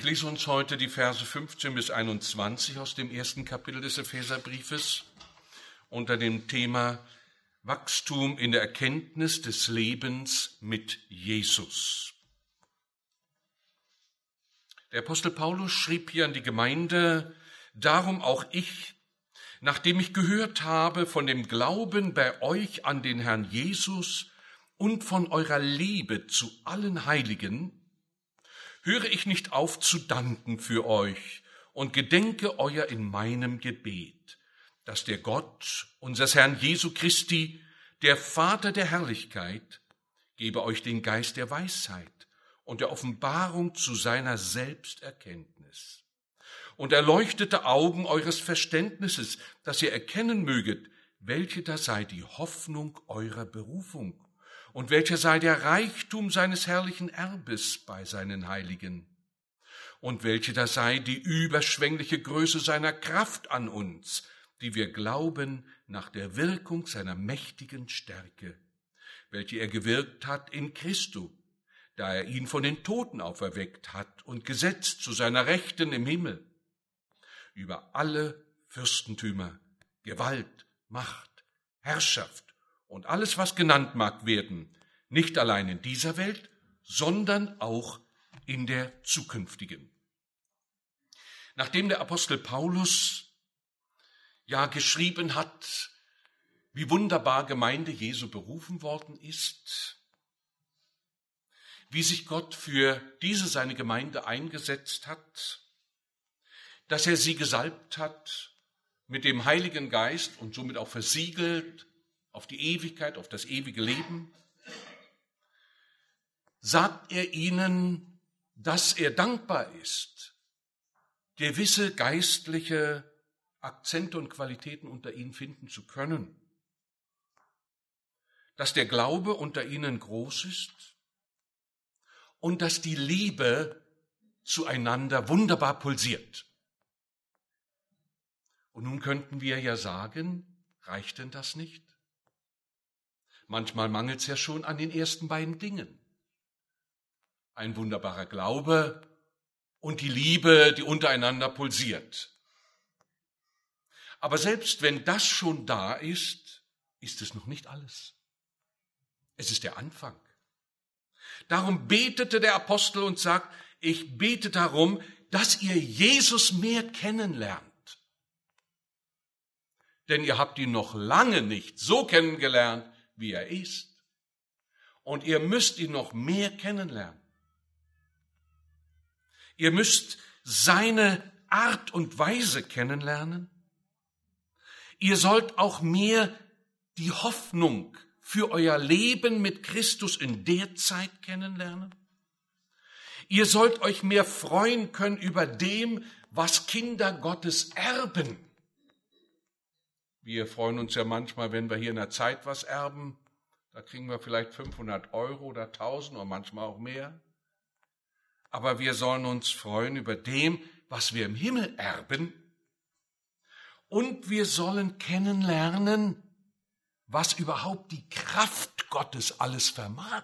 lese uns heute die Verse 15 bis 21 aus dem ersten Kapitel des Epheserbriefes unter dem Thema Wachstum in der Erkenntnis des Lebens mit Jesus. Der Apostel Paulus schrieb hier an die Gemeinde: Darum auch ich, nachdem ich gehört habe von dem Glauben bei euch an den Herrn Jesus und von eurer Liebe zu allen Heiligen, höre ich nicht auf zu danken für euch und gedenke euer in meinem Gebet, dass der Gott unseres Herrn Jesu Christi, der Vater der Herrlichkeit, gebe euch den Geist der Weisheit und der Offenbarung zu seiner Selbsterkenntnis und erleuchtete Augen eures Verständnisses, dass ihr erkennen möget, welche da sei die Hoffnung eurer Berufung und welcher sei der Reichtum seines herrlichen Erbes bei seinen Heiligen und welche da sei die überschwängliche Größe seiner Kraft an uns, die wir glauben nach der Wirkung seiner mächtigen Stärke, welche er gewirkt hat in Christo, da er ihn von den Toten auferweckt hat und gesetzt zu seiner Rechten im Himmel, über alle Fürstentümer, Gewalt, Macht, Herrschaft und alles, was genannt mag werden, nicht allein in dieser Welt, sondern auch in der zukünftigen. Nachdem der Apostel Paulus ja geschrieben hat, wie wunderbar Gemeinde Jesu berufen worden ist, wie sich Gott für diese seine Gemeinde eingesetzt hat, dass er sie gesalbt hat mit dem Heiligen Geist und somit auch versiegelt auf die Ewigkeit, auf das ewige Leben, sagt er ihnen, dass er dankbar ist, gewisse geistliche Akzente und Qualitäten unter ihnen finden zu können, dass der Glaube unter ihnen groß ist und dass die Liebe zueinander wunderbar pulsiert. Und nun könnten wir ja sagen, reicht denn das nicht? Manchmal mangelt es ja schon an den ersten beiden Dingen. Ein wunderbarer Glaube und die Liebe, die untereinander pulsiert. Aber selbst wenn das schon da ist, ist es noch nicht alles. Es ist der Anfang. Darum betete der Apostel und sagt, ich bete darum, dass ihr Jesus mehr kennenlernt. Denn ihr habt ihn noch lange nicht so kennengelernt, wie er ist. Und ihr müsst ihn noch mehr kennenlernen. Ihr müsst seine Art und Weise kennenlernen. Ihr sollt auch mehr die Hoffnung für euer Leben mit Christus in der Zeit kennenlernen. Ihr sollt euch mehr freuen können über dem, was Kinder Gottes erben. Wir freuen uns ja manchmal, wenn wir hier in der Zeit was erben. Da kriegen wir vielleicht 500 € oder 1000 oder manchmal auch mehr. Aber wir sollen uns freuen über dem, was wir im Himmel erben. Und wir sollen kennenlernen, was überhaupt die Kraft Gottes alles vermag.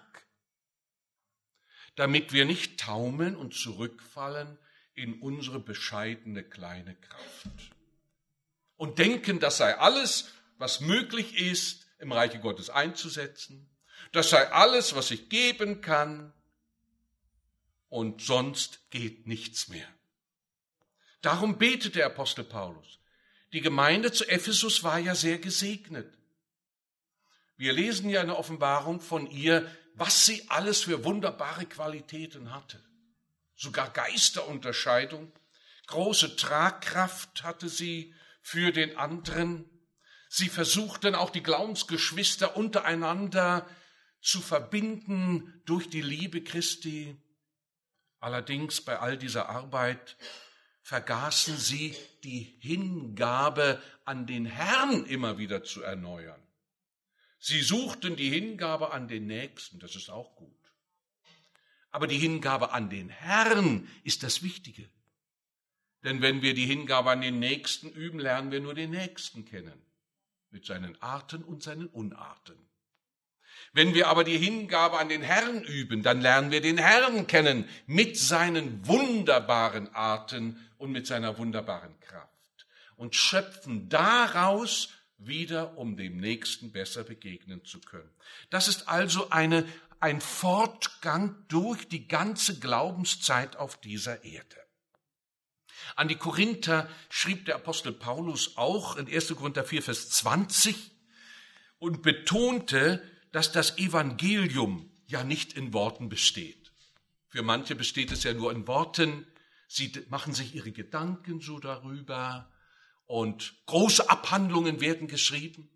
Damit wir nicht taumeln und zurückfallen in unsere bescheidene kleine Kraft. Und denken, das sei alles, was möglich ist, im Reiche Gottes einzusetzen. Das sei alles, was ich geben kann. Und sonst geht nichts mehr. Darum betet der Apostel Paulus. Die Gemeinde zu Ephesus war ja sehr gesegnet. Wir lesen ja in der Offenbarung von ihr, was sie alles für wunderbare Qualitäten hatte. Sogar Geisterunterscheidung, große Tragkraft hatte sie für den anderen. Sie versuchten auch die Glaubensgeschwister untereinander zu verbinden durch die Liebe Christi. Allerdings bei all dieser Arbeit vergaßen sie, die Hingabe an den Herrn immer wieder zu erneuern. Sie suchten die Hingabe an den Nächsten, das ist auch gut. Aber die Hingabe an den Herrn ist das Wichtige. Denn wenn wir die Hingabe an den Nächsten üben, lernen wir nur den Nächsten kennen, mit seinen Arten und seinen Unarten. Wenn wir aber die Hingabe an den Herrn üben, dann lernen wir den Herrn kennen mit seinen wunderbaren Arten und mit seiner wunderbaren Kraft und schöpfen daraus wieder, um dem Nächsten besser begegnen zu können. Das ist also ein Fortgang durch die ganze Glaubenszeit auf dieser Erde. An die Korinther schrieb der Apostel Paulus auch in 1. Korinther 4, Vers 20 und betonte, dass das Evangelium ja nicht in Worten besteht. Für manche besteht es ja nur in Worten. Sie machen sich ihre Gedanken so darüber und große Abhandlungen werden geschrieben.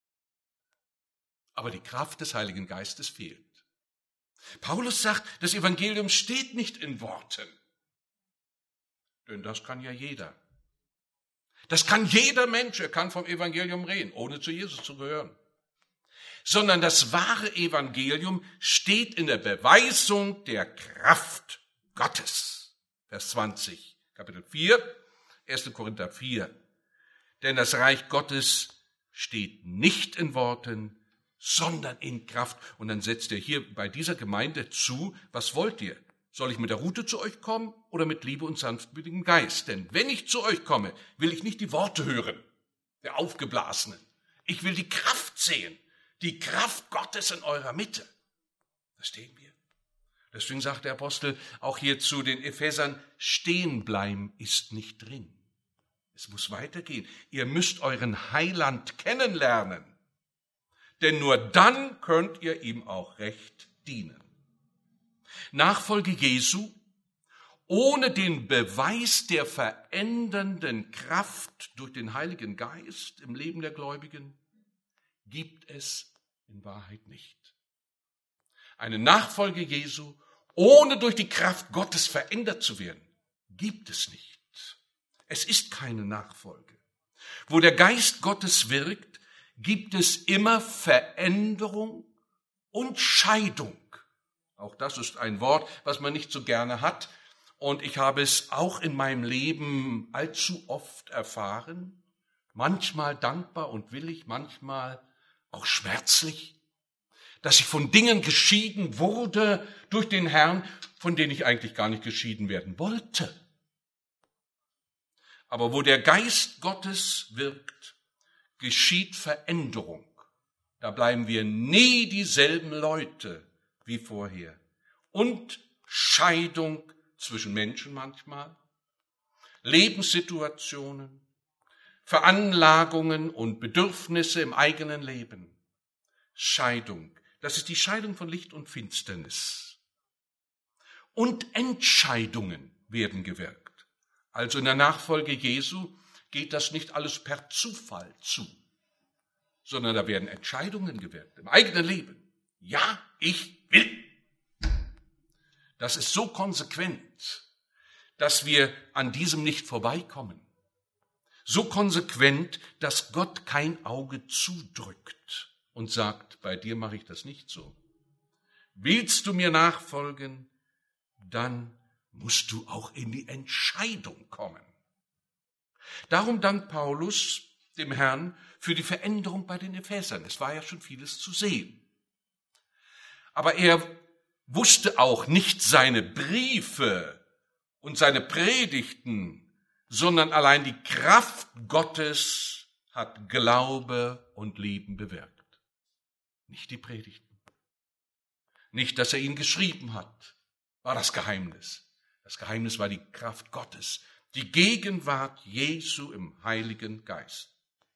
Aber die Kraft des Heiligen Geistes fehlt. Paulus sagt, das Evangelium steht nicht in Worten. Denn das kann ja jeder. Das kann jeder Mensch, er kann vom Evangelium reden, ohne zu Jesus zu gehören. Sondern das wahre Evangelium steht in der Beweisung der Kraft Gottes. Vers 20, Kapitel 4, 1. Korinther 4. Denn das Reich Gottes steht nicht in Worten, sondern in Kraft. Und dann setzt er hier bei dieser Gemeinde zu, was wollt ihr? Soll ich mit der Rute zu euch kommen oder mit Liebe und sanftmütigem Geist? Denn wenn ich zu euch komme, will ich nicht die Worte hören, der Aufgeblasenen. Ich will die Kraft sehen. Die Kraft Gottes in eurer Mitte. Verstehen wir? Deswegen sagt der Apostel auch hier zu den Ephesern, stehen bleiben ist nicht drin. Es muss weitergehen. Ihr müsst euren Heiland kennenlernen. Denn nur dann könnt ihr ihm auch recht dienen. Nachfolge Jesu, ohne den Beweis der verändernden Kraft durch den Heiligen Geist im Leben der Gläubigen, gibt es in Wahrheit nicht. Eine Nachfolge Jesu, ohne durch die Kraft Gottes verändert zu werden, gibt es nicht. Es ist keine Nachfolge. Wo der Geist Gottes wirkt, gibt es immer Veränderung und Scheidung. Auch das ist ein Wort, was man nicht so gerne hat. Und ich habe es auch in meinem Leben allzu oft erfahren. Manchmal dankbar und willig, manchmal auch schmerzlich, dass ich von Dingen geschieden wurde durch den Herrn, von denen ich eigentlich gar nicht geschieden werden wollte. Aber wo der Geist Gottes wirkt, geschieht Veränderung. Da bleiben wir nie dieselben Leute wie vorher. Und Scheidung zwischen Menschen manchmal, Lebenssituationen, Veranlagungen und Bedürfnisse im eigenen Leben. Scheidung, das ist die Scheidung von Licht und Finsternis. Und Entscheidungen werden gewirkt. Also in der Nachfolge Jesu geht das nicht alles per Zufall zu, sondern da werden Entscheidungen gewirkt im eigenen Leben. Ja, ich will. Das ist so konsequent, dass wir an diesem nicht vorbeikommen. So konsequent, dass Gott kein Auge zudrückt und sagt, bei dir mache ich das nicht so. Willst du mir nachfolgen, dann musst du auch in die Entscheidung kommen. Darum dankt Paulus dem Herrn für die Veränderung bei den Ephesern. Es war ja schon vieles zu sehen. Aber er wusste auch nicht seine Briefe und seine Predigten, sondern allein die Kraft Gottes hat Glaube und Lieben bewirkt. Nicht die Predigten. Nicht, dass er ihn geschrieben hat, war das Geheimnis. Das Geheimnis war die Kraft Gottes, die Gegenwart Jesu im Heiligen Geist.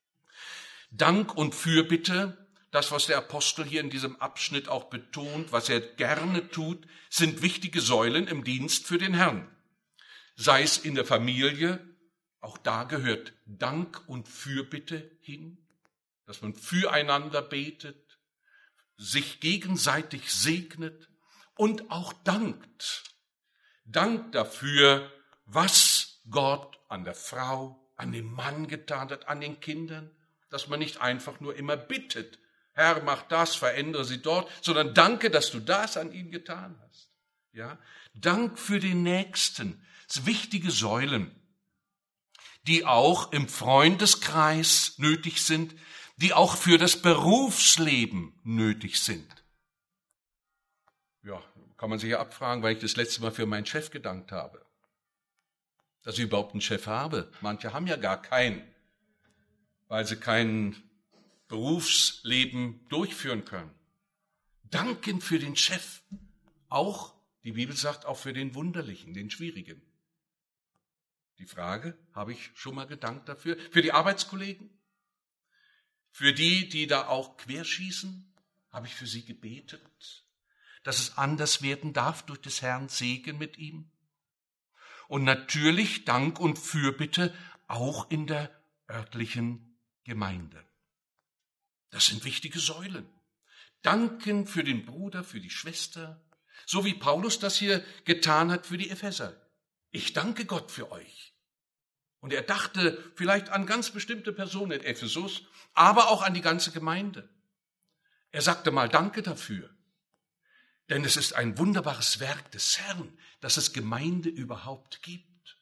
Dank und Fürbitte, das, was der Apostel hier in diesem Abschnitt auch betont, was er gerne tut, sind wichtige Säulen im Dienst für den Herrn. Sei es in der Familie, auch da gehört Dank und Fürbitte hin, dass man füreinander betet, sich gegenseitig segnet und auch dankt. Dank dafür, was Gott an der Frau, an dem Mann getan hat, an den Kindern, dass man nicht einfach nur immer bittet, Herr, mach das, verändere sie dort, sondern danke, dass du das an ihm getan hast. Ja? Dank für den Nächsten. Das sind wichtige Säulen, die auch im Freundeskreis nötig sind, die auch für das Berufsleben nötig sind. Ja, kann man sich ja abfragen, weil ich das letzte Mal für meinen Chef gedankt habe. Dass ich überhaupt einen Chef habe. Manche haben ja gar keinen, weil sie kein Berufsleben durchführen können. Danken für den Chef. Auch, die Bibel sagt, auch für den Wunderlichen, den Schwierigen. Die Frage, habe ich schon mal gedankt dafür? Für die Arbeitskollegen? Für die, die da auch querschießen? Habe ich für sie gebetet, dass es anders werden darf durch des Herrn Segen mit ihm? Und natürlich Dank und Fürbitte auch in der örtlichen Gemeinde. Das sind wichtige Säulen. Danken für den Bruder, für die Schwester, so wie Paulus das hier getan hat für die Epheser. Ich danke Gott für euch. Und er dachte vielleicht an ganz bestimmte Personen in Ephesus, aber auch an die ganze Gemeinde. Er sagte mal Danke dafür. Denn es ist ein wunderbares Werk des Herrn, dass es Gemeinde überhaupt gibt.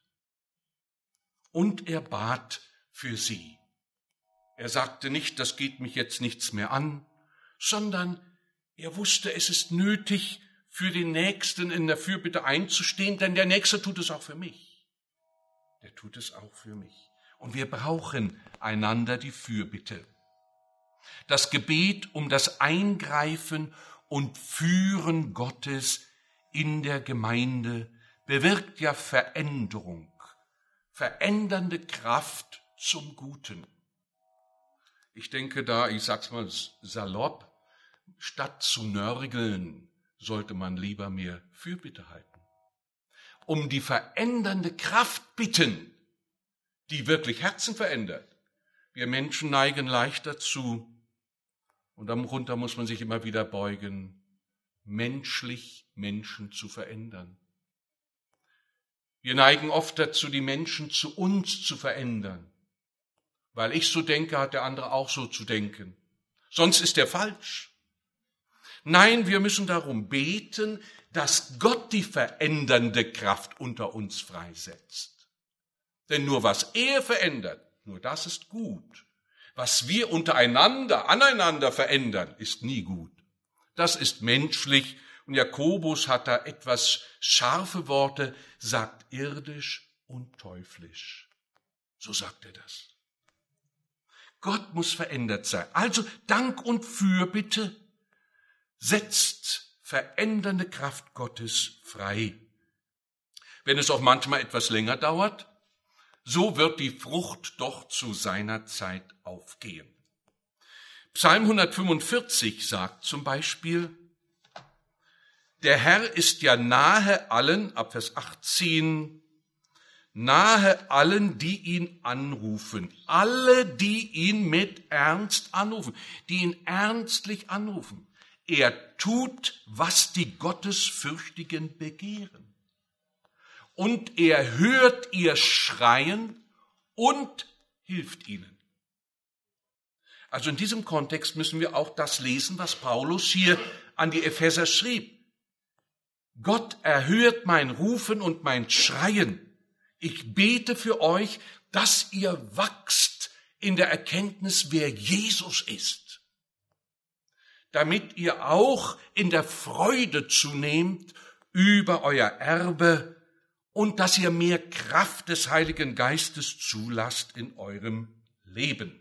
Und er bat für sie. Er sagte nicht, das geht mich jetzt nichts mehr an, sondern er wusste, es ist nötig, für den Nächsten in der Fürbitte einzustehen, denn der Nächste tut es auch für mich. Der tut es auch für mich. Und wir brauchen einander die Fürbitte. Das Gebet um das Eingreifen und Führen Gottes in der Gemeinde bewirkt ja Veränderung, verändernde Kraft zum Guten. Ich denke da, ich sag's mal salopp, statt zu nörgeln, sollte man lieber mehr Fürbitte halten. Um die verändernde Kraft bitten, die wirklich Herzen verändert. Wir Menschen neigen leicht dazu, und darunter muss man sich immer wieder beugen, menschlich Menschen zu verändern. Wir neigen oft dazu, die Menschen zu uns zu verändern. Weil ich so denke, hat der andere auch so zu denken. Sonst ist er falsch. Nein, wir müssen darum beten, dass Gott die verändernde Kraft unter uns freisetzt. Denn nur was er verändert, nur das ist gut. Was wir untereinander, aneinander verändern, ist nie gut. Das ist menschlich. Und Jakobus hat da etwas scharfe Worte, sagt irdisch und teuflisch. So sagt er das. Gott muss verändert sein. Also Dank und Fürbitte setzt verändernde Kraft Gottes frei. Wenn es auch manchmal etwas länger dauert, so wird die Frucht doch zu seiner Zeit aufgehen. Psalm 145 sagt zum Beispiel, der Herr ist ja nahe allen, ab Vers 18, nahe allen, die ihn anrufen. Alle, die ihn mit Ernst anrufen, die ihn ernstlich anrufen. Er tut, was die Gottesfürchtigen begehren. Und er hört ihr Schreien und hilft ihnen. Also in diesem Kontext müssen wir auch das lesen, was Paulus hier an die Epheser schrieb. Gott erhört mein Rufen und mein Schreien. Ich bete für euch, dass ihr wachst in der Erkenntnis, wer Jesus ist, damit ihr auch in der Freude zunehmt über euer Erbe und dass ihr mehr Kraft des Heiligen Geistes zulasst in eurem Leben.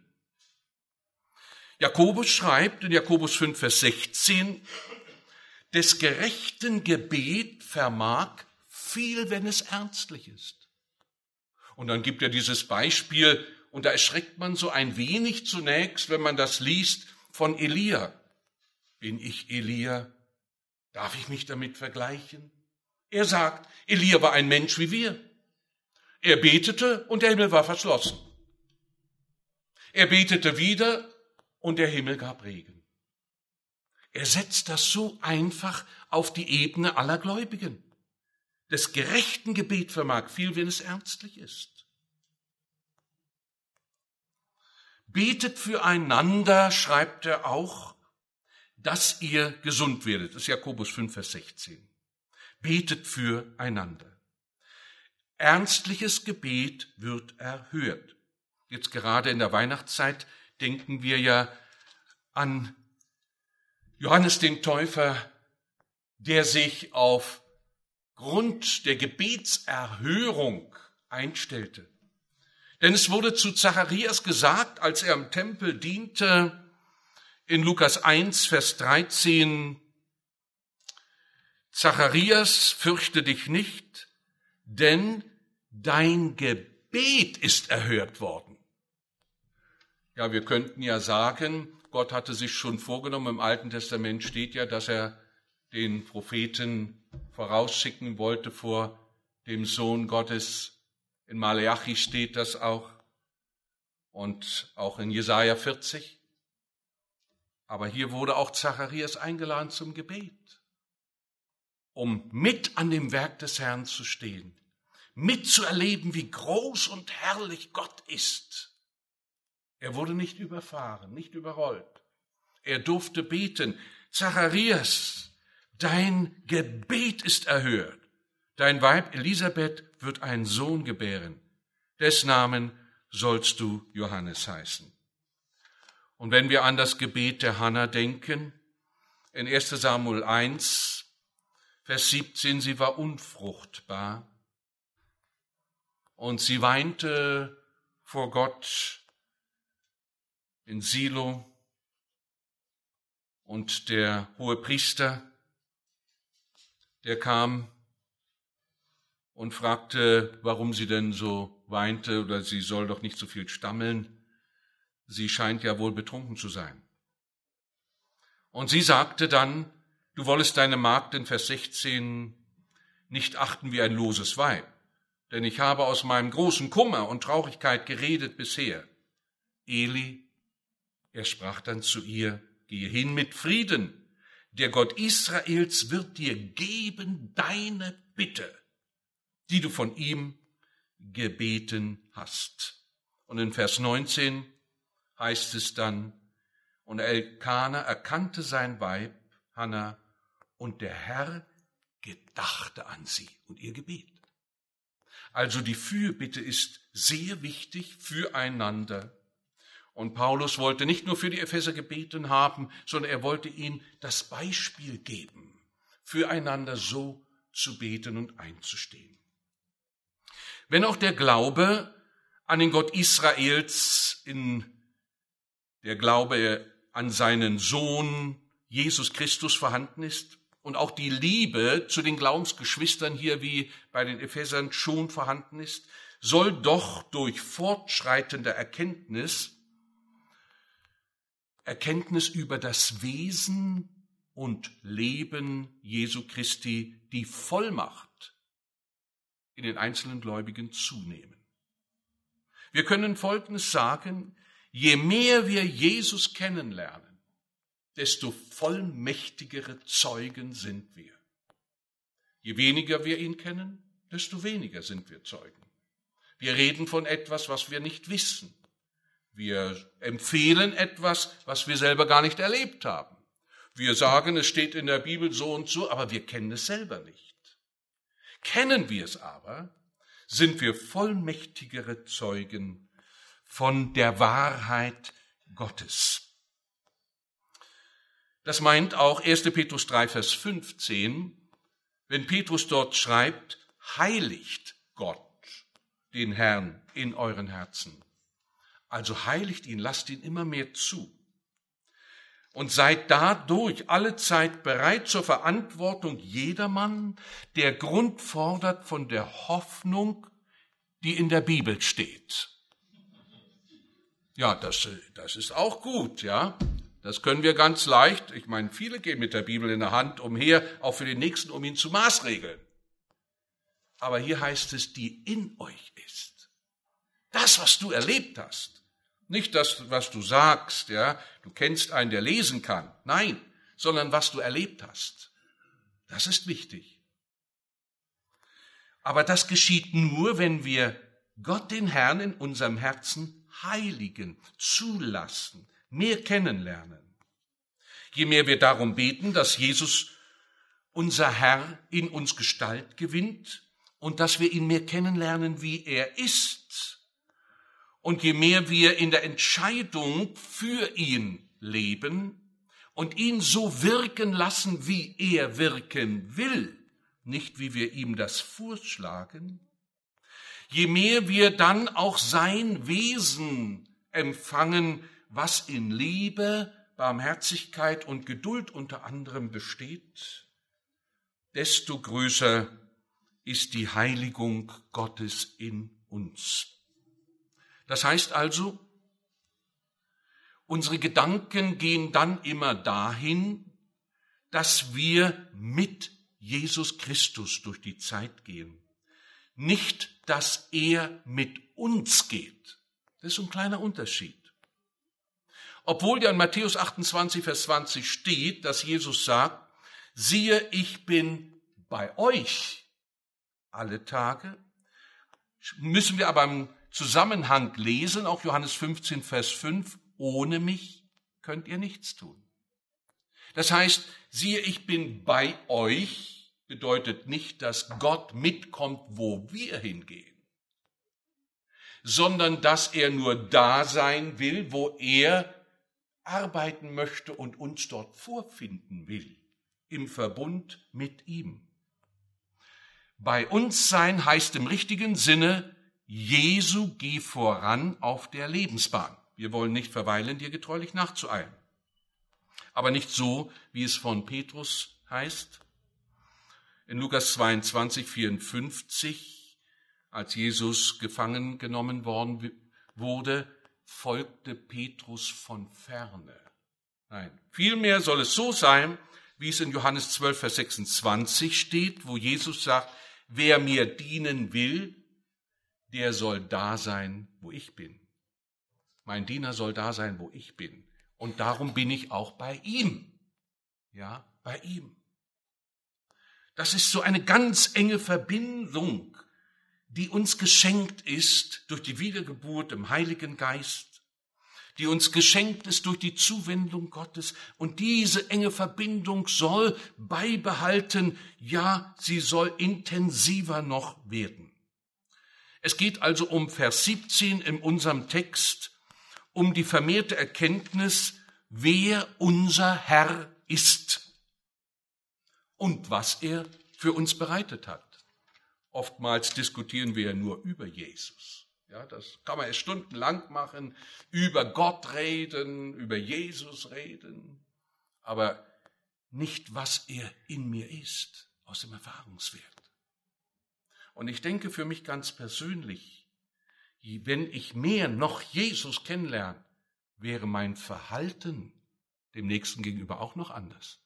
Jakobus schreibt in Jakobus 5, Vers 16, des gerechten Gebet vermag viel, wenn es ernstlich ist. Und dann gibt er dieses Beispiel, und da erschreckt man so ein wenig zunächst, wenn man das liest, von Elia. Bin ich Elia? Darf ich mich damit vergleichen? Er sagt, Elia war ein Mensch wie wir. Er betete und der Himmel war verschlossen. Er betete wieder und der Himmel gab Regen. Er setzt das so einfach auf die Ebene aller Gläubigen. Des gerechten Gebet vermag viel, wenn es ernstlich ist. Betet füreinander, schreibt er auch, dass ihr gesund werdet. Das ist Jakobus 5, Vers 16. Betet füreinander. Ernstliches Gebet wird erhört. Jetzt gerade in der Weihnachtszeit denken wir ja an Johannes den Täufer, der sich aufgrund der Gebetserhörung einstellte. Denn es wurde zu Zacharias gesagt, als er am Tempel diente, in Lukas 1, Vers 13, Zacharias, fürchte dich nicht, denn dein Gebet ist erhört worden. Ja, wir könnten ja sagen, Gott hatte sich schon vorgenommen, im Alten Testament steht ja, dass er den Propheten vorausschicken wollte vor dem Sohn Gottes. In Maleachi steht das auch und auch in Jesaja 40. Aber hier wurde auch Zacharias eingeladen zum Gebet, um mit an dem Werk des Herrn zu stehen, mitzuerleben, wie groß und herrlich Gott ist. Er wurde nicht überfahren, nicht überrollt. Er durfte beten, Zacharias, dein Gebet ist erhört. Dein Weib Elisabeth wird einen Sohn gebären. Des Namen sollst du Johannes heißen. Und wenn wir an das Gebet der Hannah denken, in 1. Samuel 1, Vers 17, sie war unfruchtbar und sie weinte vor Gott in Silo und der Hohepriester, der kam und fragte, warum sie denn so weinte oder sie soll doch nicht so viel stammeln. Sie scheint ja wohl betrunken zu sein. Und sie sagte dann, du wollest deine Magd in Vers 16 nicht achten wie ein loses Weib, denn ich habe aus meinem großen Kummer und Traurigkeit geredet bisher. Eli, er sprach dann zu ihr, gehe hin mit Frieden, der Gott Israels wird dir geben deine Bitte, die du von ihm gebeten hast. Und in Vers 19 heißt es dann, und Elkana erkannte sein Weib, Hannah, und der Herr gedachte an sie und ihr Gebet. Also die Fürbitte ist sehr wichtig füreinander. Und Paulus wollte nicht nur für die Epheser gebeten haben, sondern er wollte ihnen das Beispiel geben, füreinander so zu beten und einzustehen. Wenn auch der Glaube an den Gott Israels, der Glaube an seinen Sohn Jesus Christus vorhanden ist und auch die Liebe zu den Glaubensgeschwistern hier wie bei den Ephesern schon vorhanden ist, soll doch durch fortschreitende Erkenntnis über das Wesen und Leben Jesu Christi, die Vollmacht in den einzelnen Gläubigen zunehmen. Wir können Folgendes sagen, je mehr wir Jesus kennenlernen, desto vollmächtigere Zeugen sind wir. Je weniger wir ihn kennen, desto weniger sind wir Zeugen. Wir reden von etwas, was wir nicht wissen. Wir empfehlen etwas, was wir selber gar nicht erlebt haben. Wir sagen, es steht in der Bibel so und so, aber wir kennen es selber nicht. Kennen wir es aber, sind wir vollmächtigere Zeugen von der Wahrheit Gottes. Das meint auch 1. Petrus 3, Vers 15, wenn Petrus dort schreibt, heiligt Gott den Herrn in euren Herzen. Also heiligt ihn, lasst ihn immer mehr zu. Und seid dadurch allezeit bereit zur Verantwortung jedermann, der Grund fordert von der Hoffnung, die in der Bibel steht. Ja, das ist auch gut, ja. Das können wir ganz leicht. Ich meine, viele gehen mit der Bibel in der Hand umher, auch für den Nächsten, um ihn zu maßregeln. Aber hier heißt es, die in euch ist. Das, was du erlebt hast. Nicht das, was du sagst, ja. Du kennst einen, der lesen kann. Nein, sondern was du erlebt hast. Das ist wichtig. Aber das geschieht nur, wenn wir Gott, den Herrn, in unserem Herzen heiligen, zulassen, mehr kennenlernen. Je mehr wir darum beten, dass Jesus, unser Herr, in uns Gestalt gewinnt und dass wir ihn mehr kennenlernen, wie er ist. und je mehr wir in der Entscheidung für ihn leben und ihn so wirken lassen, wie er wirken will, nicht wie wir ihm das vorschlagen, je mehr wir dann auch sein Wesen empfangen, was in Liebe, Barmherzigkeit und Geduld unter anderem besteht, desto größer ist die Heiligung Gottes in uns. Das heißt also, unsere Gedanken gehen dann immer dahin, dass wir mit Jesus Christus durch die Zeit gehen. Nicht, dass er mit uns geht. Das ist ein kleiner Unterschied. Obwohl ja in Matthäus 28, Vers 20 steht, dass Jesus sagt, siehe, ich bin bei euch alle Tage, müssen wir aber im Zusammenhang lesen, auch Johannes 15, Vers 5, ohne mich könnt ihr nichts tun. Das heißt, siehe, ich bin bei euch, bedeutet nicht, dass Gott mitkommt, wo wir hingehen, sondern dass er nur da sein will, wo er arbeiten möchte und uns dort vorfinden will, im Verbund mit ihm. Bei uns sein heißt im richtigen Sinne, Jesu geh voran auf der Lebensbahn. Wir wollen nicht verweilen, dir getreulich nachzueilen. Aber nicht so, wie es von Petrus heißt. In Lukas 22, 54, als Jesus gefangen genommen worden wurde, folgte Petrus von ferne. Nein, vielmehr soll es so sein, wie es in Johannes 12, Vers 26 steht, wo Jesus sagt, wer mir dienen will, der soll da sein, wo ich bin. Mein Diener soll da sein, wo ich bin. Und darum bin ich auch bei ihm. Ja, bei ihm. Das ist so eine ganz enge Verbindung, die uns geschenkt ist durch die Wiedergeburt im Heiligen Geist, die uns geschenkt ist durch die Zuwendung Gottes. Und diese enge Verbindung soll beibehalten, ja, sie soll intensiver noch werden. Es geht also um Vers 17 in unserem Text, um die vermehrte Erkenntnis, wer unser Herr ist und was er für uns bereitet hat. Oftmals diskutieren wir ja nur über Jesus. Ja, das kann man erst stundenlang machen, über Gott reden, über Jesus reden, aber nicht, was er in mir ist, aus dem Erfahrungswert. Und ich denke für mich ganz persönlich, wenn ich mehr noch Jesus kennenlerne, wäre mein Verhalten dem Nächsten gegenüber auch noch anders.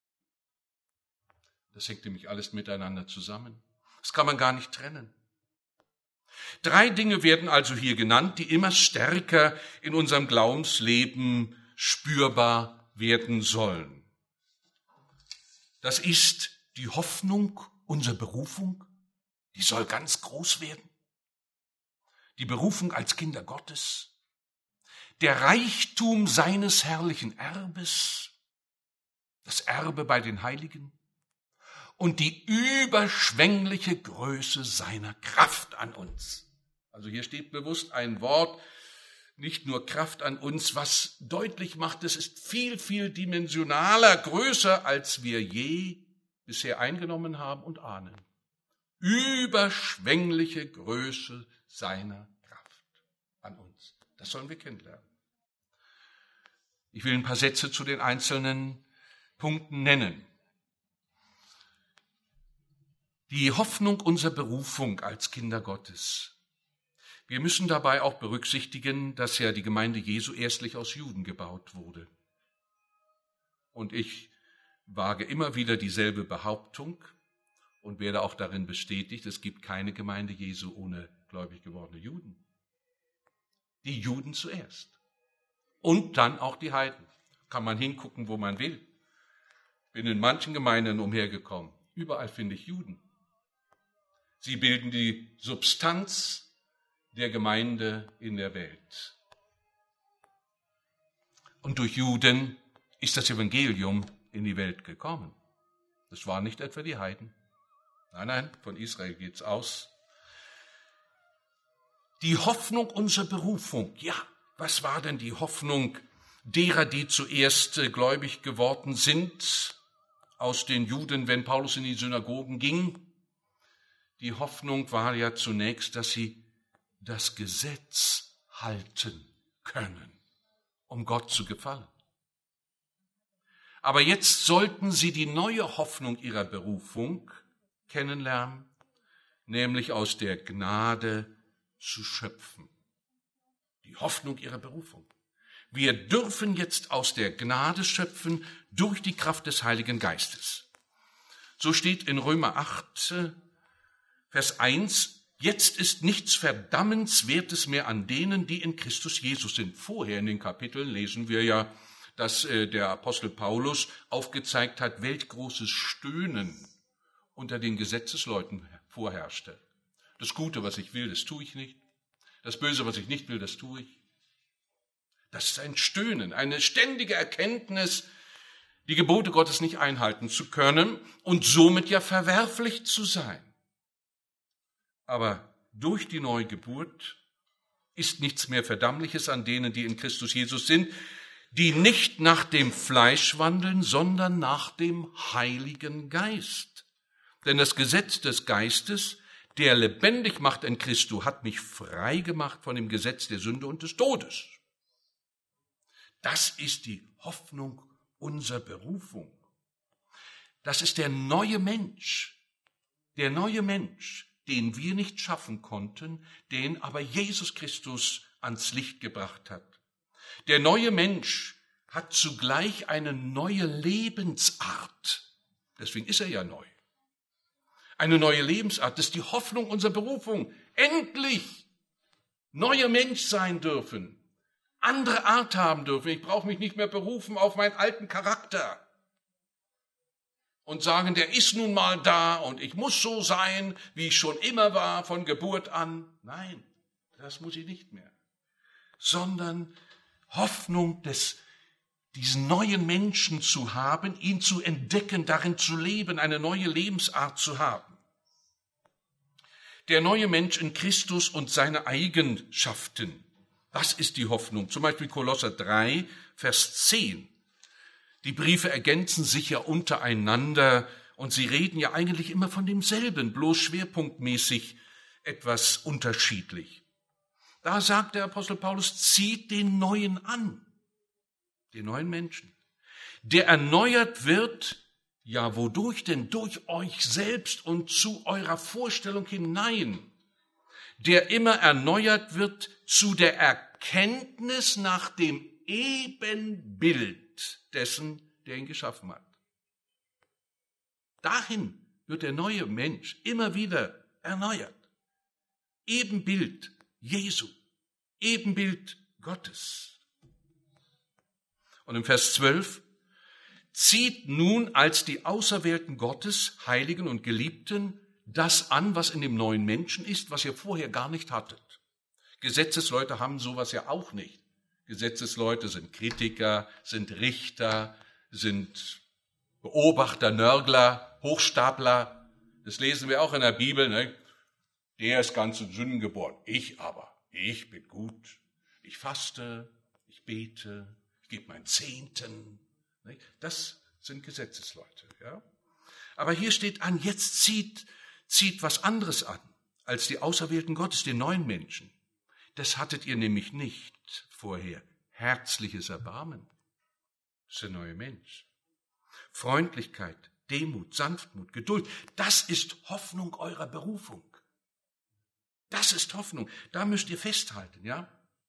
Das hängt nämlich alles miteinander zusammen. Das kann man gar nicht trennen. 3 Dinge werden also hier genannt, die immer stärker in unserem Glaubensleben spürbar werden sollen. Das ist die Hoffnung unserer Berufung, die soll ganz groß werden. Die Berufung als Kinder Gottes, der Reichtum seines herrlichen Erbes, das Erbe bei den Heiligen und die überschwängliche Größe seiner Kraft an uns. Also hier steht bewusst ein Wort, nicht nur Kraft an uns, was deutlich macht, es ist viel, viel dimensionaler, größer, als wir je bisher eingenommen haben und ahnen. Überschwängliche Größe seiner Kraft an uns. Das sollen wir kennenlernen. Ich will ein paar Sätze zu den einzelnen Punkten nennen. Die Hoffnung unserer Berufung als Kinder Gottes. Wir müssen dabei auch berücksichtigen, dass ja die Gemeinde Jesu erstlich aus Juden gebaut wurde. Und ich wage immer wieder dieselbe Behauptung und werde auch darin bestätigt, es gibt keine Gemeinde Jesu ohne gläubig gewordene Juden. Die Juden zuerst. Und dann auch die Heiden. Kann man hingucken, wo man will. Bin in manchen Gemeinden umhergekommen. Überall finde ich Juden. Sie bilden die Substanz der Gemeinde in der Welt. Und durch Juden ist das Evangelium in die Welt gekommen. Das waren nicht etwa die Heiden. Nein, von Israel geht's aus. Die Hoffnung unserer Berufung. Ja, was war denn die Hoffnung derer, die zuerst gläubig geworden sind, aus den Juden, wenn Paulus in die Synagogen ging? Die Hoffnung war ja zunächst, dass sie das Gesetz halten können, um Gott zu gefallen. Aber jetzt sollten sie die neue Hoffnung ihrer Berufung kennenlernen, nämlich aus der Gnade zu schöpfen. Die Hoffnung ihrer Berufung. Wir dürfen jetzt aus der Gnade schöpfen durch die Kraft des Heiligen Geistes. So steht in Römer 8, Vers 1, jetzt ist nichts Verdammenswertes mehr an denen, die in Christus Jesus sind. Vorher in den Kapiteln lesen wir ja, dass der Apostel Paulus aufgezeigt hat, welch großes Stöhnen unter den Gesetzesleuten vorherrschte. Das Gute, was ich will, das tue ich nicht. Das Böse, was ich nicht will, das tue ich. Das ist ein Stöhnen, eine ständige Erkenntnis, die Gebote Gottes nicht einhalten zu können und somit ja verwerflich zu sein. Aber durch die Neugeburt ist nichts mehr Verdammliches an denen, die in Christus Jesus sind, die nicht nach dem Fleisch wandeln, sondern nach dem Heiligen Geist. Denn das Gesetz des Geistes, der lebendig macht in Christus, hat mich frei gemacht von dem Gesetz der Sünde und des Todes. Das ist die Hoffnung unserer Berufung. Das ist der neue Mensch, den wir nicht schaffen konnten, den aber Jesus Christus ans Licht gebracht hat. Der neue Mensch hat zugleich eine neue Lebensart. Deswegen ist er ja neu. Eine neue Lebensart, das ist die Hoffnung unserer Berufung. Endlich neuer Mensch sein dürfen, andere Art haben dürfen. Ich brauche mich nicht mehr berufen auf meinen alten Charakter und sagen, der ist nun mal da und ich muss so sein, wie ich schon immer war, von Geburt an. Nein, das muss ich nicht mehr. Sondern Hoffnung, diesen neuen Menschen zu haben, ihn zu entdecken, darin zu leben, eine neue Lebensart zu haben. Der neue Mensch in Christus und seine Eigenschaften, das ist die Hoffnung. Zum Beispiel Kolosser 3, Vers 10. Die Briefe ergänzen sich ja untereinander und sie reden ja eigentlich immer von demselben, bloß schwerpunktmäßig etwas unterschiedlich. Da sagt der Apostel Paulus, zieht den Neuen an, den neuen Menschen, der erneuert wird, ja wodurch denn? Durch euch selbst und zu eurer Vorstellung hinein, der immer erneuert wird zu der Erkenntnis nach dem Ebenbild dessen, der ihn geschaffen hat. Dahin wird der neue Mensch immer wieder erneuert. Ebenbild Jesu, Ebenbild Gottes. Und im Vers 12, zieht nun als die Auserwählten Gottes, Heiligen und Geliebten, das an, was in dem neuen Menschen ist, was ihr vorher gar nicht hattet. Gesetzesleute haben sowas ja auch nicht. Gesetzesleute sind Kritiker, sind Richter, sind Beobachter, Nörgler, Hochstapler. Das lesen wir auch in der Bibel. Ne? Der ist ganz in Sünden geboren. Ich bin gut. Ich faste, ich bete, ich gebe meinen Zehnten. Ne? Das sind Gesetzesleute. Ja? Aber hier steht an, jetzt zieht was anderes an als die Auserwählten Gottes, den neuen Menschen. Das hattet ihr nämlich nicht vorher. Herzliches Erbarmen. Das ist der neue Mensch. Freundlichkeit, Demut, Sanftmut, Geduld. Das ist Hoffnung eurer Berufung. Das ist Hoffnung. Da müsst ihr festhalten, ja?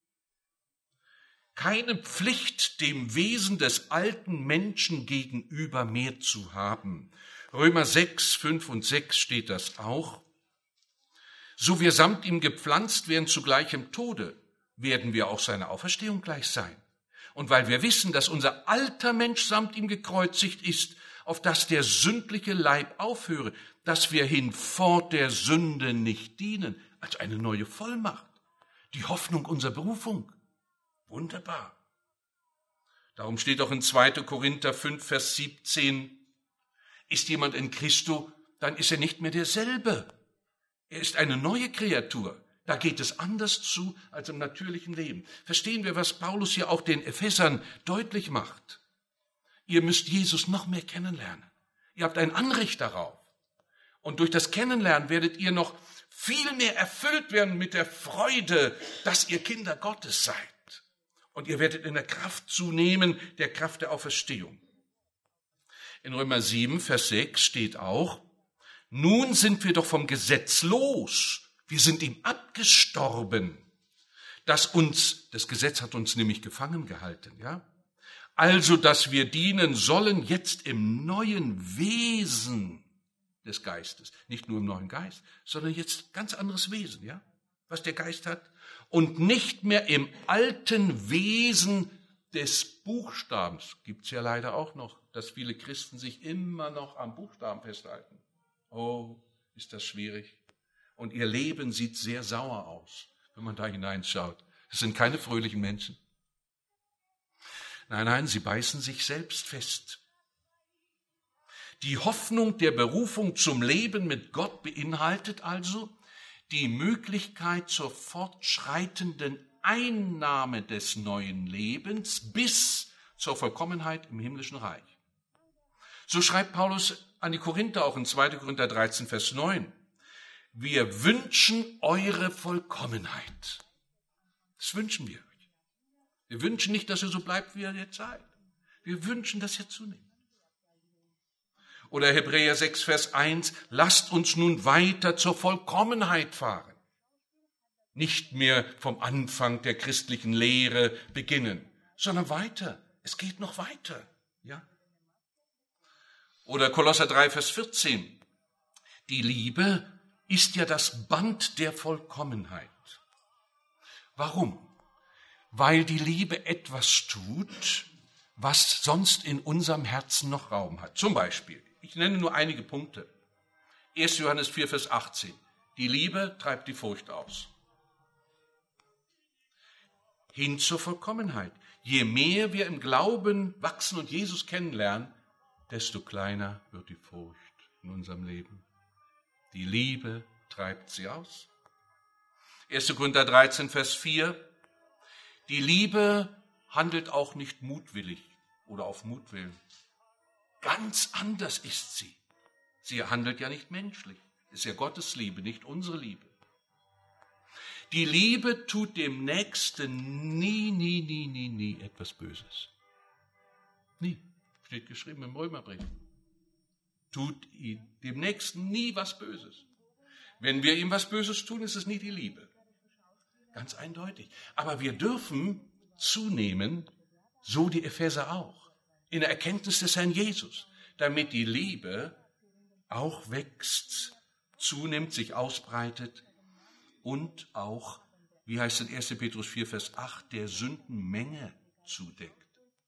Keine Pflicht dem Wesen des alten Menschen gegenüber mehr zu haben. Römer 6, 5 und 6 steht das auch. So wir samt ihm gepflanzt werden zu gleichem Tode, werden wir auch seiner Auferstehung gleich sein. Und weil wir wissen, dass unser alter Mensch samt ihm gekreuzigt ist, auf dass der sündliche Leib aufhöre, dass wir hinfort der Sünde nicht dienen, als eine neue Vollmacht, die Hoffnung unserer Berufung. Wunderbar. Darum steht auch in 2. Korinther 5, Vers 17, ist jemand in Christo, dann ist er nicht mehr derselbe. Er ist eine neue Kreatur. Da geht es anders zu als im natürlichen Leben. Verstehen wir, was Paulus hier auch den Ephesern deutlich macht? Ihr müsst Jesus noch mehr kennenlernen. Ihr habt ein Anrecht darauf. Und durch das Kennenlernen werdet ihr noch viel mehr erfüllt werden mit der Freude, dass ihr Kinder Gottes seid. Und ihr werdet in der Kraft zunehmen, der Kraft der Auferstehung. In Römer 7, Vers 6 steht auch, nun sind wir doch vom Gesetz los. Wir sind ihm abgestorben. Das Gesetz hat uns nämlich gefangen gehalten, ja? Also, dass wir dienen sollen jetzt im neuen Wesen des Geistes. Nicht nur im neuen Geist, sondern jetzt ganz anderes Wesen, ja? Was der Geist hat. Und nicht mehr im alten Wesen des Buchstabens. Gibt's ja leider auch noch, dass viele Christen sich immer noch am Buchstaben festhalten. Oh, ist das schwierig. Und ihr Leben sieht sehr sauer aus, wenn man da hineinschaut. Es sind keine fröhlichen Menschen. Nein, sie beißen sich selbst fest. Die Hoffnung der Berufung zum Leben mit Gott beinhaltet also die Möglichkeit zur fortschreitenden Einnahme des neuen Lebens bis zur Vollkommenheit im himmlischen Reich. So schreibt Paulus an die Korinther auch in 2. Korinther 13, Vers 9. Wir wünschen eure Vollkommenheit. Das wünschen wir euch. Wir wünschen nicht, dass ihr so bleibt, wie ihr jetzt seid. Wir wünschen, dass ihr zunehmt. Oder Hebräer 6, Vers 1, lasst uns nun weiter zur Vollkommenheit fahren. Nicht mehr vom Anfang der christlichen Lehre beginnen, sondern weiter. Es geht noch weiter. Ja? Oder Kolosser 3, Vers 14. Die Liebe ist ja das Band der Vollkommenheit. Warum? Weil die Liebe etwas tut, was sonst in unserem Herzen noch Raum hat. Zum Beispiel, ich nenne nur einige Punkte. 1. Johannes 4, Vers 18. Die Liebe treibt die Furcht aus. Hin zur Vollkommenheit. Je mehr wir im Glauben wachsen und Jesus kennenlernen, desto kleiner wird die Furcht in unserem Leben. Die Liebe treibt sie aus. 1. Korinther 13, Vers 4. Die Liebe handelt auch nicht mutwillig oder auf Mutwillen. Ganz anders ist sie. Sie handelt ja nicht menschlich. Ist ja Gottes Liebe, nicht unsere Liebe. Die Liebe tut dem Nächsten nie etwas Böses. Nie. Steht geschrieben im Römerbrief. Tut dem Nächsten nie was Böses. Wenn wir ihm was Böses tun, ist es nie die Liebe. Ganz eindeutig. Aber wir dürfen zunehmen, so die Epheser auch, in der Erkenntnis des Herrn Jesus, damit die Liebe auch wächst, zunimmt, sich ausbreitet und auch, wie heißt es in 1. Petrus 4, Vers 8, der Sündenmenge zudeckt.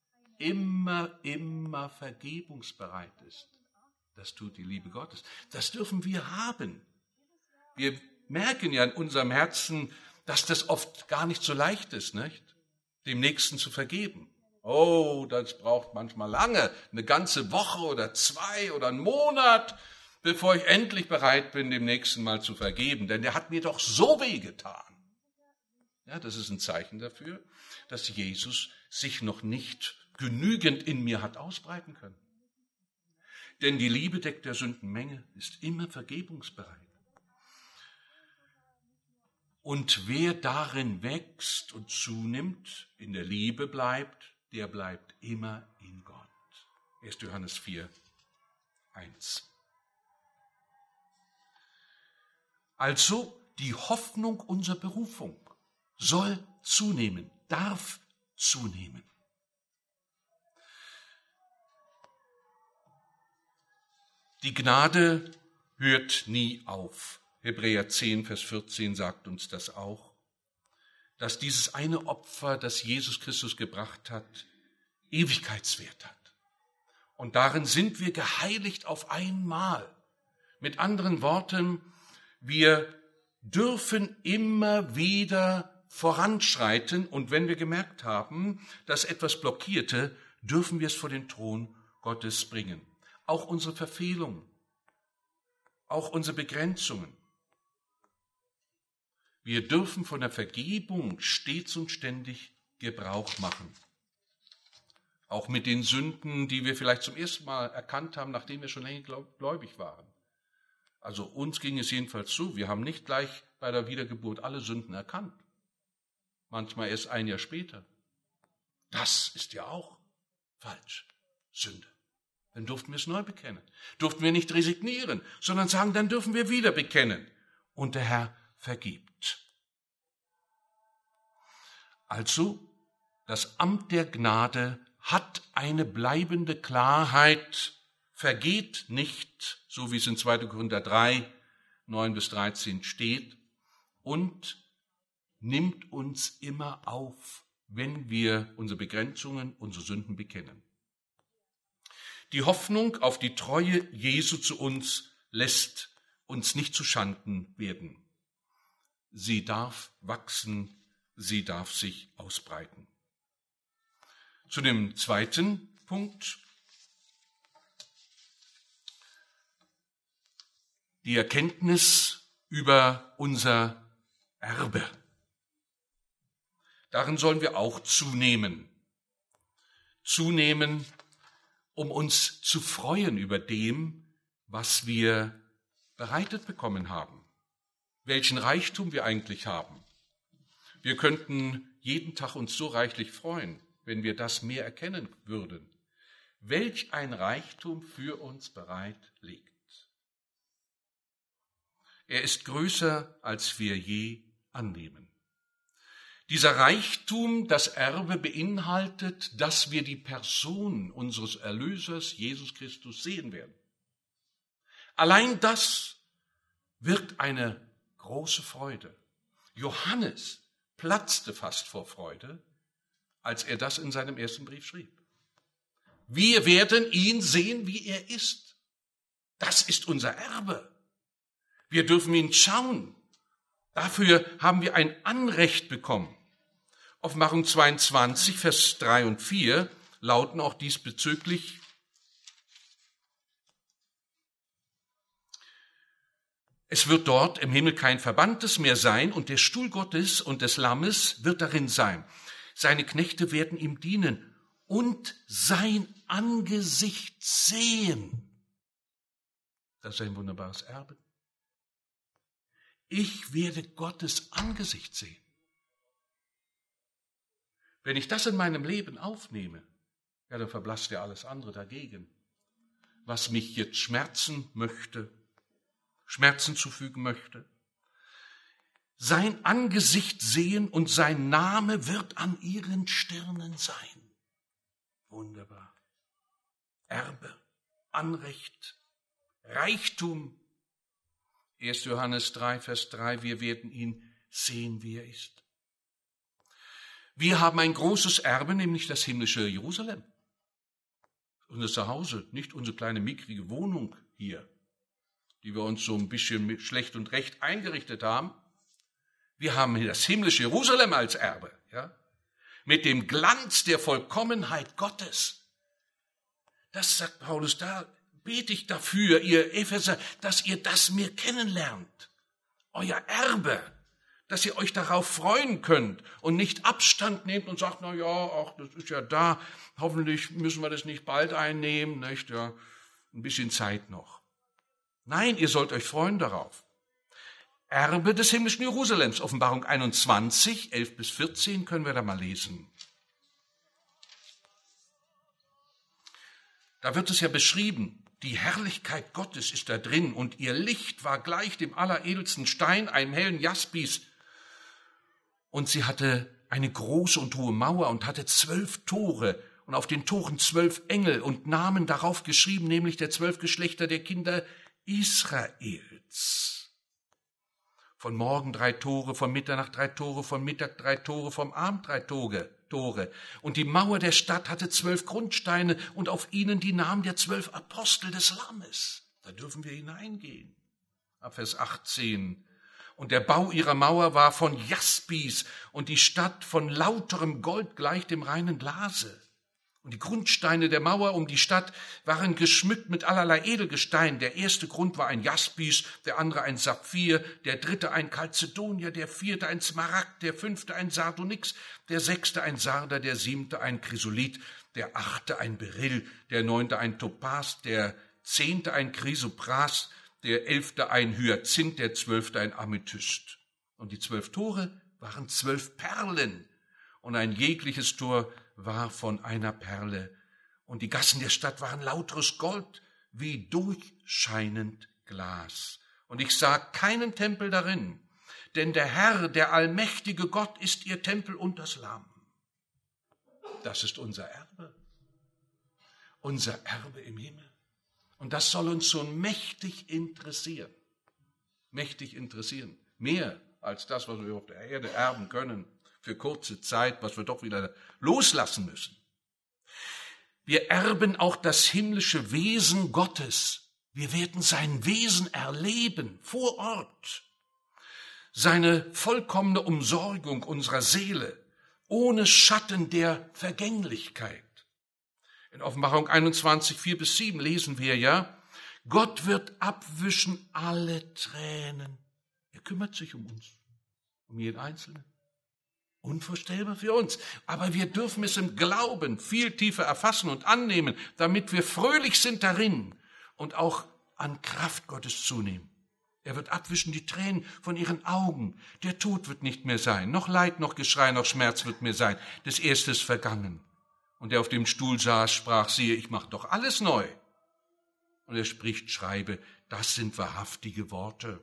Immer vergebungsbereit ist. Das tut die Liebe Gottes. Das dürfen wir haben. Wir merken ja in unserem Herzen, dass das oft gar nicht so leicht ist, nicht? Dem Nächsten zu vergeben. Oh, das braucht manchmal lange, eine ganze Woche oder 2 oder einen Monat, bevor ich endlich bereit bin, dem Nächsten mal zu vergeben. Denn der hat mir doch so wehgetan. Ja, das ist ein Zeichen dafür, dass Jesus sich noch nicht genügend in mir hat ausbreiten können. Denn die Liebe deckt der Sündenmenge, ist immer vergebungsbereit. Und wer darin wächst und zunimmt, in der Liebe bleibt, der bleibt immer in Gott. 1. Johannes 4, 1. Also die Hoffnung unserer Berufung soll zunehmen, darf zunehmen. Die Gnade hört nie auf. Hebräer 10, Vers 14 sagt uns das auch, dass dieses eine Opfer, das Jesus Christus gebracht hat, Ewigkeitswert hat. Und darin sind wir geheiligt auf einmal. Mit anderen Worten, wir dürfen immer wieder voranschreiten und wenn wir gemerkt haben, dass etwas blockierte, dürfen wir es vor den Thron Gottes bringen. Auch unsere Verfehlungen, auch unsere Begrenzungen. Wir dürfen von der Vergebung stets und ständig Gebrauch machen. Auch mit den Sünden, die wir vielleicht zum ersten Mal erkannt haben, nachdem wir schon länger gläubig waren. Also uns ging es jedenfalls so, wir haben nicht gleich bei der Wiedergeburt alle Sünden erkannt. Manchmal erst ein Jahr später. Das ist ja auch falsch. Sünde. Dann durften wir es neu bekennen. Durften wir nicht resignieren, sondern sagen, dann dürfen wir wieder bekennen. Und der Herr vergibt. Also, das Amt der Gnade hat eine bleibende Klarheit, vergeht nicht, so wie es in 2. Korinther 3, 9-13 steht, und nimmt uns immer auf, wenn wir unsere Begrenzungen, unsere Sünden bekennen. Die Hoffnung auf die Treue Jesu zu uns lässt uns nicht zu Schanden werden. Sie darf wachsen, sie darf sich ausbreiten. Zu dem zweiten Punkt. Die Erkenntnis über unser Erbe. Darin sollen wir auch zunehmen. Zunehmen, um uns zu freuen über dem, was wir bereitet bekommen haben. Welchen Reichtum wir eigentlich haben. Wir könnten jeden Tag uns so reichlich freuen, wenn wir das mehr erkennen würden. Welch ein Reichtum für uns bereit liegt. Er ist größer, als wir je annehmen. Dieser Reichtum, das Erbe, beinhaltet, dass wir die Person unseres Erlösers, Jesus Christus, sehen werden. Allein das wirkt eine große Freude. Johannes platzte fast vor Freude, als er das in seinem ersten Brief schrieb. Wir werden ihn sehen, wie er ist. Das ist unser Erbe. Wir dürfen ihn schauen. Dafür haben wir ein Anrecht bekommen. Offenbarung 22, Vers 3 und 4 lauten auch diesbezüglich: Es wird dort im Himmel kein Verbanntes mehr sein, und der Stuhl Gottes und des Lammes wird darin sein. Seine Knechte werden ihm dienen und sein Angesicht sehen. Das ist ein wunderbares Erbe. Ich werde Gottes Angesicht sehen. Wenn ich das in meinem Leben aufnehme, ja, dann verblasst ja alles andere dagegen, was mich jetzt schmerzen zufügen möchte. Sein Angesicht sehen und sein Name wird an ihren Stirnen sein. Wunderbar. Erbe, Anrecht, Reichtum. 1. Johannes 3, Vers 3, wir werden ihn sehen, wie er ist. Wir haben ein großes Erbe, nämlich das himmlische Jerusalem. Unser Zuhause, nicht unsere kleine mickrige Wohnung hier, die wir uns so ein bisschen schlecht und recht eingerichtet haben. Wir haben hier das himmlische Jerusalem als Erbe, ja, mit dem Glanz der Vollkommenheit Gottes. Das sagt Paulus, da bete ich dafür, ihr Epheser, dass ihr das mehr kennenlernt. Euer Erbe, dass ihr euch darauf freuen könnt und nicht Abstand nehmt und sagt, na ja, ach, das ist ja da, hoffentlich müssen wir das nicht bald einnehmen, nicht? Ja, ein bisschen Zeit noch. Nein, ihr sollt euch freuen darauf. Erbe des himmlischen Jerusalems, Offenbarung 21, 11-14, können wir da mal lesen. Da wird es ja beschrieben, die Herrlichkeit Gottes ist da drin und ihr Licht war gleich dem alleredelsten Stein, einem hellen Jaspis. Und sie hatte eine große und hohe Mauer und hatte 12 Tore und auf den Toren 12 Engel und Namen darauf geschrieben, nämlich der 12 Geschlechter der Kinder Israels. Von Morgen 3 Tore, von Mitternacht 3 Tore, von Mittag 3 Tore, vom Abend 3 Tore. Und die Mauer der Stadt hatte 12 Grundsteine und auf ihnen die Namen der 12 Apostel des Lammes. Da dürfen wir hineingehen. Ab Vers 18. Und der Bau ihrer Mauer war von Jaspis und die Stadt von lauterem Gold gleich dem reinen Glase. Und die Grundsteine der Mauer um die Stadt waren geschmückt mit allerlei Edelgestein. Der erste Grund war ein Jaspis, der andere ein Saphir, der dritte ein Chalcedonier, der vierte ein Smaragd, der fünfte ein Sardonyx, der sechste ein Sarder, der siebte ein Chrysolit, der achte ein Beryl, der neunte ein Topas, der zehnte ein Chrysopras, der 11. ein Hyazinth, der 12. ein Amethyst. Und die 12 Tore waren 12 Perlen, und ein jegliches Tor war von einer Perle. Und die Gassen der Stadt waren lauteres Gold, wie durchscheinend Glas. Und ich sah keinen Tempel darin, denn der Herr, der allmächtige Gott, ist ihr Tempel und das Lamm. Das ist unser Erbe. Unser Erbe im Himmel. Und das soll uns so mächtig interessieren. Mächtig interessieren. Mehr als das, was wir auf der Erde erben können, für kurze Zeit, was wir doch wieder loslassen müssen. Wir erben auch das himmlische Wesen Gottes. Wir werden sein Wesen erleben, vor Ort. Seine vollkommene Umsorgung unserer Seele, ohne Schatten der Vergänglichkeit. In Offenbarung 21, 4-7 lesen wir ja, Gott wird abwischen alle Tränen. Er kümmert sich um uns, um jeden Einzelnen. Unvorstellbar für uns, aber wir dürfen es im Glauben viel tiefer erfassen und annehmen, damit wir fröhlich sind darin und auch an Kraft Gottes zunehmen. Er wird abwischen die Tränen von ihren Augen. Der Tod wird nicht mehr sein, noch Leid, noch Geschrei, noch Schmerz wird mehr sein. Das Erste ist vergangen. Und der auf dem Stuhl saß, sprach, siehe, ich mache doch alles neu. Und er spricht, schreibe, das sind wahrhaftige Worte.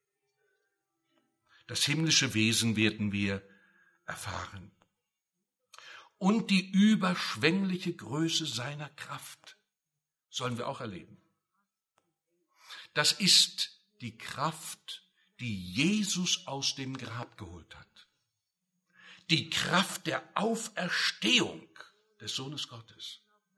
Das himmlische Wesen werden wir erfahren. Und die überschwängliche Größe seiner Kraft sollen wir auch erleben. Das ist die Kraft, die Jesus aus dem Grab geholt hat. Die Kraft der Auferstehung des Sohnes Gottes.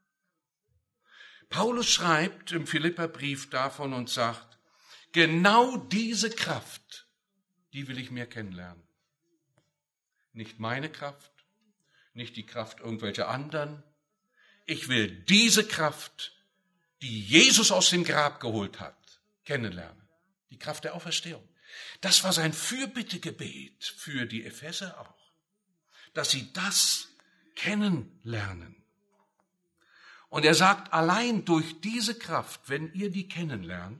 Paulus schreibt im Philipperbrief davon und sagt, genau diese Kraft, die will ich mehr kennenlernen. Nicht meine Kraft, nicht die Kraft irgendwelcher anderen. Ich will diese Kraft, die Jesus aus dem Grab geholt hat, kennenlernen. Die Kraft der Auferstehung. Das war sein Fürbittegebet für die Epheser auch, dass sie das kennenlernen. Und er sagt, allein durch diese Kraft, wenn ihr die kennenlernt,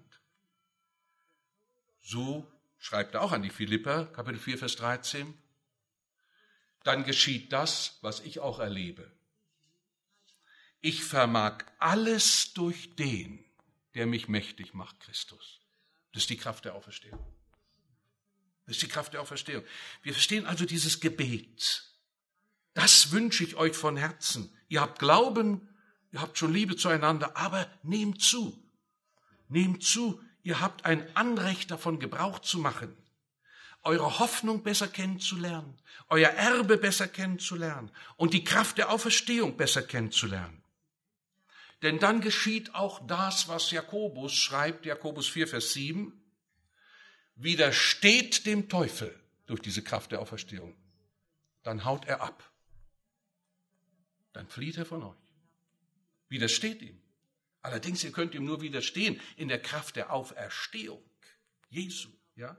so schreibt er auch an die Philipper, Kapitel 4, Vers 13, dann geschieht das, was ich auch erlebe. Ich vermag alles durch den, der mich mächtig macht, Christus. Das ist die Kraft der Auferstehung. Das ist die Kraft der Auferstehung. Wir verstehen also dieses Gebet. Das wünsche ich euch von Herzen. Ihr habt Glauben, ihr habt schon Liebe zueinander, aber nehmt zu. Nehmt zu, ihr habt ein Anrecht davon, Gebrauch zu machen. Eure Hoffnung besser kennenzulernen, euer Erbe besser kennenzulernen und die Kraft der Auferstehung besser kennenzulernen. Denn dann geschieht auch das, was Jakobus schreibt, Jakobus 4, Vers 7, widersteht dem Teufel durch diese Kraft der Auferstehung. Dann haut er ab. Dann flieht er von euch. Widersteht ihm. Allerdings, ihr könnt ihm nur widerstehen in der Kraft der Auferstehung Jesu, ja?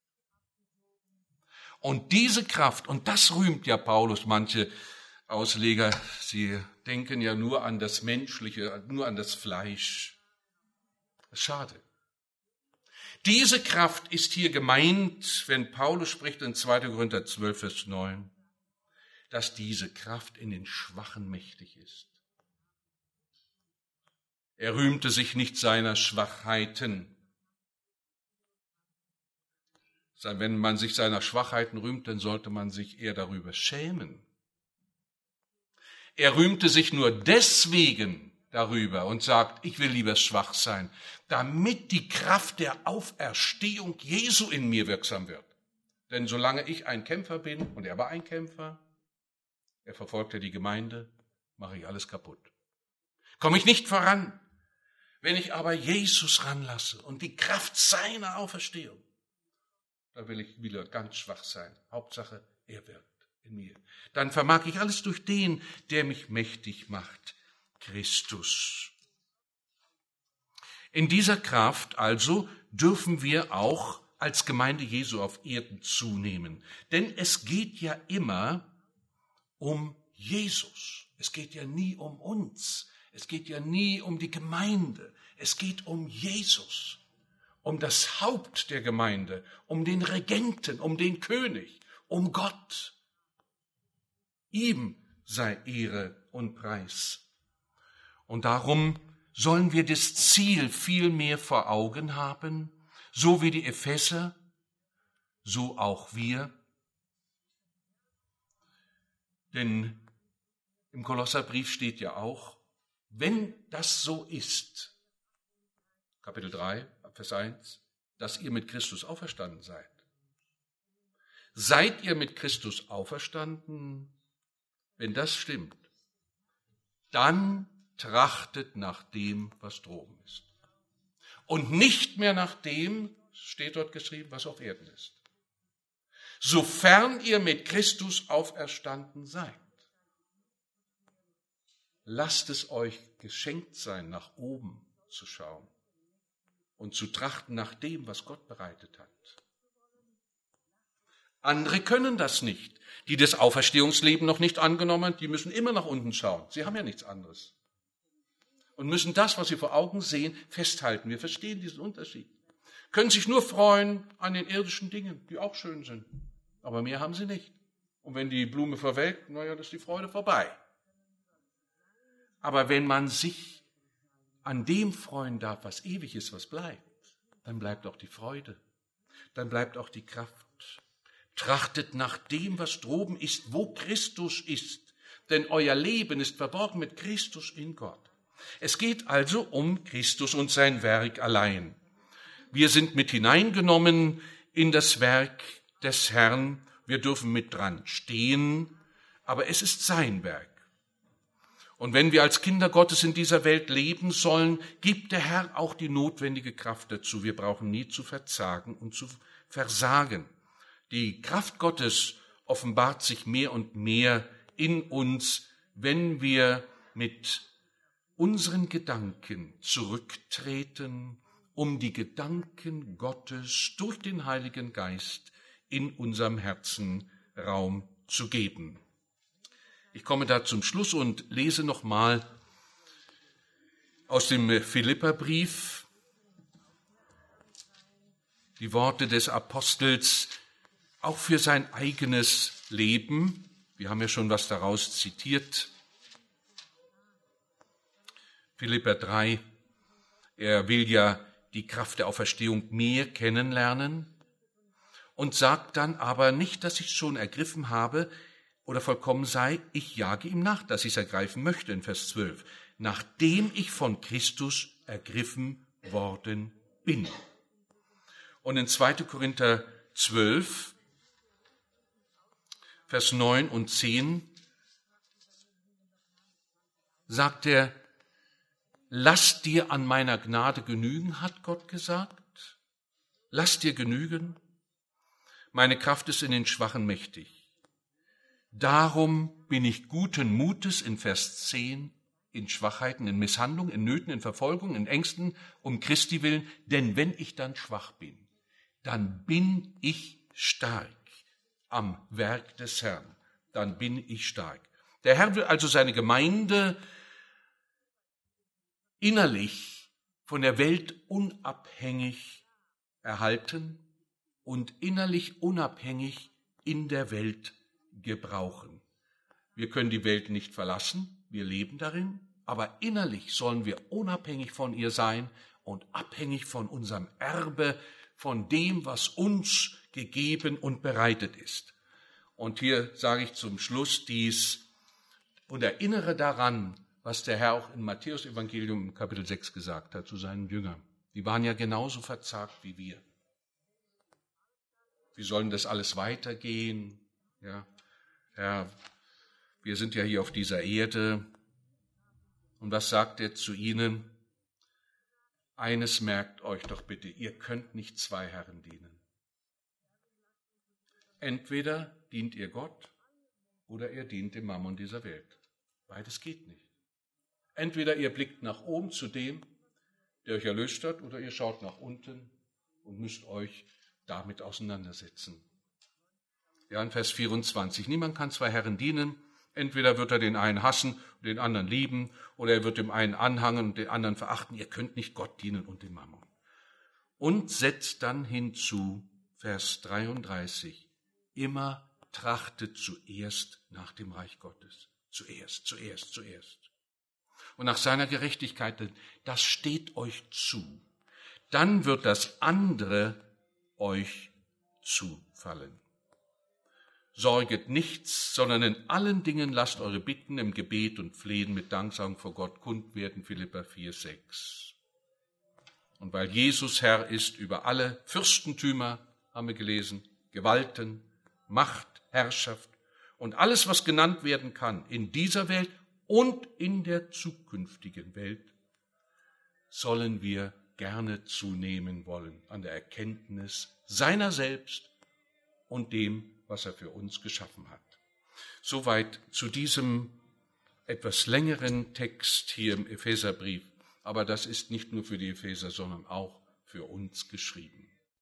Und diese Kraft, und das rühmt ja Paulus, manche Ausleger, sie denken ja nur an das Menschliche, nur an das Fleisch. Das ist schade. Diese Kraft ist hier gemeint, wenn Paulus spricht in 2. Korinther 12, Vers 9, dass diese Kraft in den Schwachen mächtig ist. Er rühmte sich nicht seiner Schwachheiten. Wenn man sich seiner Schwachheiten rühmt, dann sollte man sich eher darüber schämen. Er rühmte sich nur deswegen darüber und sagt, ich will lieber schwach sein, damit die Kraft der Auferstehung Jesu in mir wirksam wird. Denn solange ich ein Kämpfer bin, und er war ein Kämpfer, er verfolgte die Gemeinde, mache ich alles kaputt. Komme ich nicht voran. Wenn ich aber Jesus ranlasse und die Kraft seiner Auferstehung, da will ich wieder ganz schwach sein. Hauptsache, er wirkt. in mir. Dann vermag ich alles durch den, der mich mächtig macht, Christus. In dieser Kraft also dürfen wir auch als Gemeinde Jesu auf Erden zunehmen. Denn es geht ja immer um Jesus. Es geht ja nie um uns. Es geht ja nie um die Gemeinde. Es geht um Jesus, um das Haupt der Gemeinde, um den Regenten, um den König, um Gott. Ihm sei Ehre und Preis. Und darum sollen wir das Ziel viel mehr vor Augen haben, so wie die Epheser, so auch wir. Denn im Kolosserbrief steht ja auch, wenn das so ist, Kapitel 3, Vers 1, dass ihr mit Christus auferstanden seid. Seid ihr mit Christus auferstanden? Wenn das stimmt, dann trachtet nach dem, was droben ist. Und nicht mehr nach dem, steht dort geschrieben, was auf Erden ist. Sofern ihr mit Christus auferstanden seid, lasst es euch geschenkt sein, nach oben zu schauen und zu trachten nach dem, was Gott bereitet hat. Andere können das nicht. Die das Auferstehungsleben noch nicht angenommen haben, die müssen immer nach unten schauen. Sie haben ja nichts anderes. Und müssen das, was sie vor Augen sehen, festhalten. Wir verstehen diesen Unterschied. Können sich nur freuen an den irdischen Dingen, die auch schön sind. Aber mehr haben sie nicht. Und wenn die Blume verwelkt, naja, dann ist die Freude vorbei. Aber wenn man sich an dem freuen darf, was ewig ist, was bleibt, dann bleibt auch die Freude. Dann bleibt auch die Kraft. Trachtet nach dem, was droben ist, wo Christus ist. Denn euer Leben ist verborgen mit Christus in Gott. Es geht also um Christus und sein Werk allein. Wir sind mit hineingenommen in das Werk des Herrn. Wir dürfen mit dran stehen, aber es ist sein Werk. Und wenn wir als Kinder Gottes in dieser Welt leben sollen, gibt der Herr auch die notwendige Kraft dazu. Wir brauchen nie zu verzagen und zu versagen. Die Kraft Gottes offenbart sich mehr und mehr in uns, wenn wir mit unseren Gedanken zurücktreten, um die Gedanken Gottes durch den Heiligen Geist in unserem Herzen Raum zu geben. Ich komme da zum Schluss und lese nochmal aus dem Philipperbrief die Worte des Apostels, auch für sein eigenes Leben. Wir haben ja schon was daraus zitiert. Philipper 3, er will ja die Kraft der Auferstehung mehr kennenlernen und sagt dann aber nicht, dass ich es schon ergriffen habe oder vollkommen sei, ich jage ihm nach, dass ich es ergreifen möchte, in Vers 12, nachdem ich von Christus ergriffen worden bin. Und in 2. Korinther 12, Vers 9 und 10 sagt er, lass dir an meiner Gnade genügen, hat Gott gesagt. Lass dir genügen. Meine Kraft ist in den Schwachen mächtig. Darum bin ich guten Mutes, in Vers 10, in Schwachheiten, in Misshandlungen, in Nöten, in Verfolgung, in Ängsten, um Christi willen. Denn wenn ich dann schwach bin, dann bin ich stark am Werk des Herrn. Dann bin ich stark. Der Herr will also seine Gemeinde innerlich von der Welt unabhängig erhalten und innerlich unabhängig in der Welt gebrauchen. Wir können die Welt nicht verlassen, wir leben darin, aber innerlich sollen wir unabhängig von ihr sein und abhängig von unserem Erbe, von dem, was uns gegeben und bereitet ist. Und hier sage ich zum Schluss dies und erinnere daran, was der Herr auch im Matthäus-Evangelium im Kapitel 6 gesagt hat zu seinen Jüngern. Die waren ja genauso verzagt wie wir. Wie sollen das alles weitergehen? Ja, Herr, wir sind ja hier auf dieser Erde. Und was sagt er zu ihnen? Eines merkt euch doch bitte, ihr könnt nicht zwei Herren dienen. Entweder dient ihr Gott oder ihr dient dem Mammon dieser Welt. Beides geht nicht. Entweder ihr blickt nach oben zu dem, der euch erlöst hat, oder ihr schaut nach unten und müsst euch damit auseinandersetzen. Ja, in Vers 24. Niemand kann zwei Herren dienen. Entweder wird er den einen hassen und den anderen lieben, oder er wird dem einen anhangen und den anderen verachten. Ihr könnt nicht Gott dienen und dem Mammon. Und setzt dann hinzu, Vers 33, immer trachtet zuerst nach dem Reich Gottes. Zuerst. Und nach seiner Gerechtigkeit, denn das steht euch zu. Dann wird das andere euch zufallen. Sorget nichts, sondern in allen Dingen lasst eure Bitten im Gebet und Flehen mit Danksagung vor Gott kund werden, Philipper 4,6. Und weil Jesus Herr ist über alle Fürstentümer, haben wir gelesen, Gewalten, Macht, Herrschaft und alles, was genannt werden kann, in dieser Welt und in der zukünftigen Welt, sollen wir gerne zunehmen wollen an der Erkenntnis seiner selbst und dem, was er für uns geschaffen hat. Soweit zu diesem etwas längeren Text hier im Epheserbrief. Aber das ist nicht nur für die Epheser, sondern auch für uns geschrieben.